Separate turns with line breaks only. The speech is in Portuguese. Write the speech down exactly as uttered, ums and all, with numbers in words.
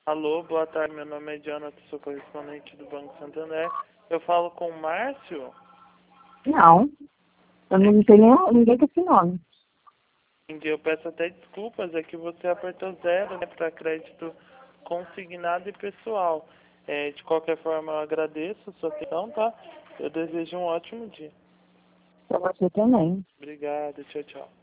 Alô, boa tarde, meu nome é Jonathan, sou correspondente do Banco Santander. Eu falo com o Márcio?
Não, eu não tenho ninguém com esse nome.
Eu peço até desculpas, é que você apertou zero, né, para crédito consignado e pessoal. É, de qualquer forma, eu agradeço a sua atenção, tá? Eu desejo um ótimo dia.
Pra você também.
Obrigado, tchau, tchau.